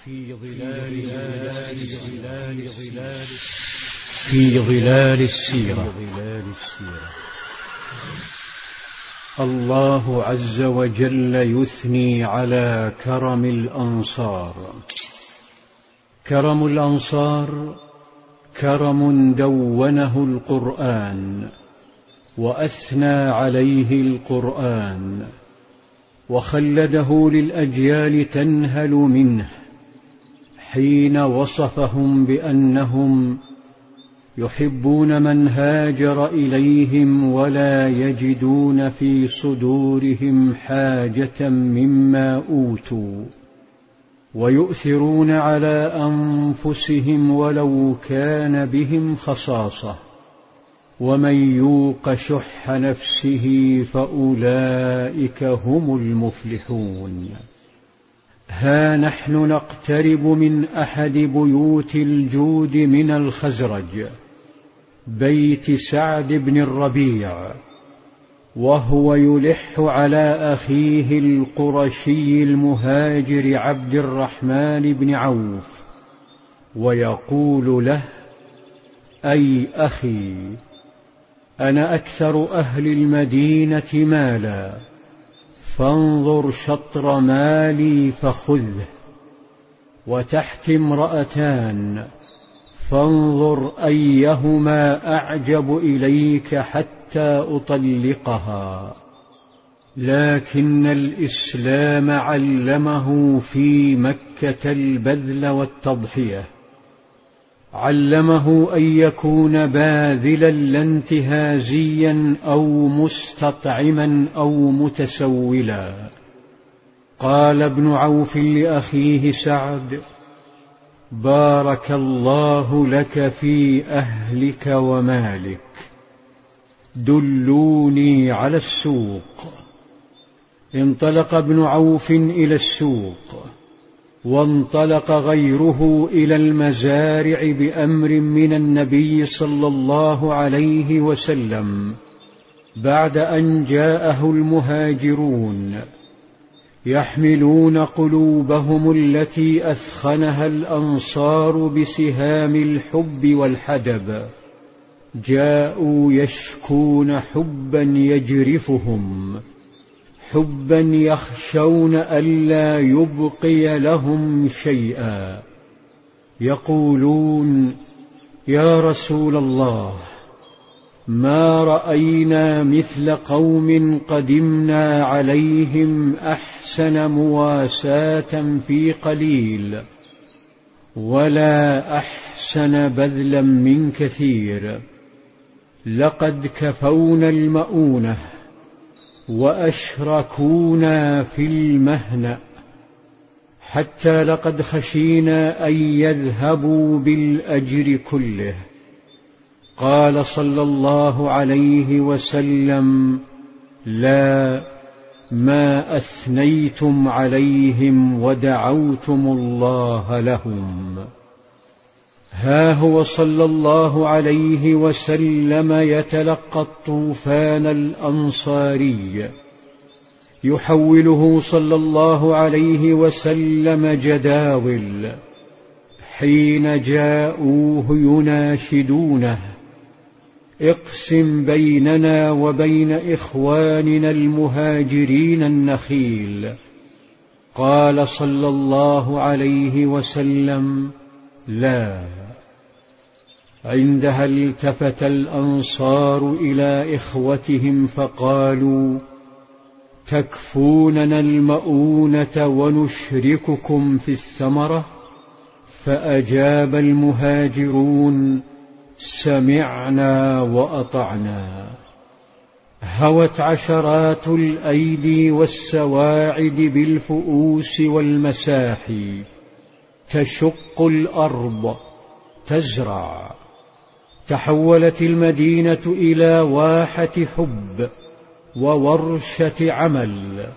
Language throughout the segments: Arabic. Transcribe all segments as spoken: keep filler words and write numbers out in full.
في ظلال ظلال ظلال في ظلال السيرة. الله عز وجل يثني على كرم الأنصار. كرم الأنصار كرم دونه القرآن وأثنى عليه القرآن وخلده للأجيال تنهل منه حين وصفهم بأنهم يحبون من هاجر إليهم ولا يجدون في صدورهم حاجة مما أوتوا ويؤثرون على أنفسهم ولو كان بهم خصاصة ومن يوق شح نفسه فأولئك هم المفلحون. ها نحن نقترب من أحد بيوت الجود من الخزرج، بيت سعد بن الربيع، وهو يلح على أخيه القرشي المهاجر عبد الرحمن بن عوف ويقول له: أي أخي، أنا أكثر أهل المدينة مالا، فانظر شطر مالي فخذه، وتحت امرأتان، فانظر أيهما أعجب إليك حتى أطلقها. لكن الإسلام علمه في مكة البذل والتضحية، علمه أن يكون باذلا لا انتهازيا أو مستطعما أو متسولا. قال ابن عوف لأخيه سعد: بارك الله لك في أهلك ومالك، دلوني على السوق. انطلق ابن عوف إلى السوق، وانطلق غيره إلى المزارع بأمر من النبي صلى الله عليه وسلم بعد أن جاءه المهاجرون يحملون قلوبهم التي أثخنها الأنصار بسهام الحب والحدب. جاءوا يشكون حبا يجرفهم، حبا يخشون ألا يبقي لهم شيئا. يقولون: يا رسول الله، ما رأينا مثل قوم قدمنا عليهم أحسن مواساة في قليل، ولا أحسن بذلا من كثير. لقد كفونا المؤونة وأشركونا في المهنأ، حتى لقد خشينا أن يذهبوا بالأجر كله. قال صلى الله عليه وسلم: لا، ما أثنيتم عليهم ودعوتم الله لهم. ها هو صلى الله عليه وسلم يتلقى الطوفان الأنصاري، يحوله صلى الله عليه وسلم جداول، حين جاءوه يناشدونه: اقسم بيننا وبين إخواننا المهاجرين النخيل. قال صلى الله عليه وسلم: لا. عندها التفت الأنصار إلى إخوتهم فقالوا: تكفوننا المؤونة ونشرككم في الثمرة؟ فأجاب المهاجرون: سمعنا وأطعنا. هوت عشرات الأيدي والسواعد بالفؤوس والمساحي تشق الأرض تزرع. تحولت المدينة إلى واحة حب وورشة عمل،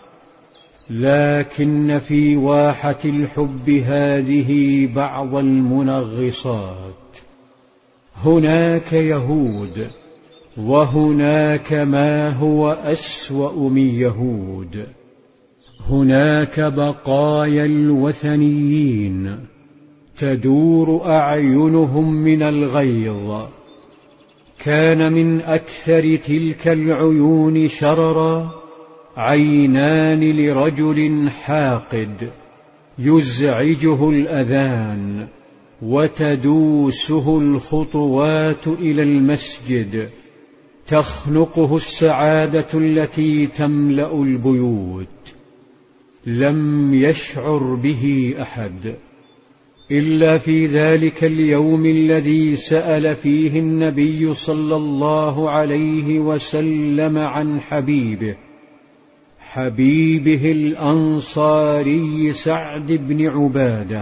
لكن في واحة الحب هذه بعض المنغصات. هناك يهود، وهناك ما هو أسوأ من يهود. هناك بقايا الوثنيين تدور أعينهم من الغيظ. كان من أكثر تلك العيون شررا عينان لرجل حاقد يزعجه الأذان وتدوسه الخطوات إلى المسجد، تخنقه السعادة التي تملأ البيوت. لم يشعر به أحد إلا في ذلك اليوم الذي سأل فيه النبي صلى الله عليه وسلم عن حبيبه حبيبه الأنصاري سعد بن عبادة،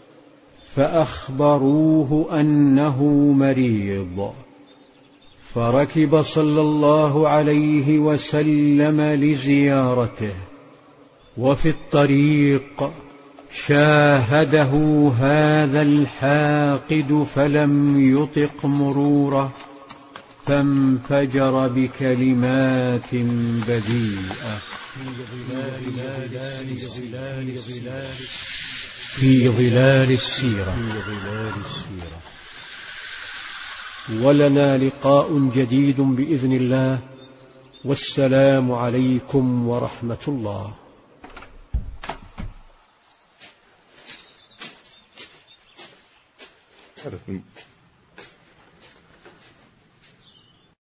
فأخبروه أنه مريض، فركب صلى الله عليه وسلم لزيارته، وفي الطريق شاهده هذا الحاقد فلم يطق مروره، فانفجر بكلمات بذيئة في ظلال السيرة. ولنا لقاء جديد بإذن الله، والسلام عليكم ورحمة الله. عارف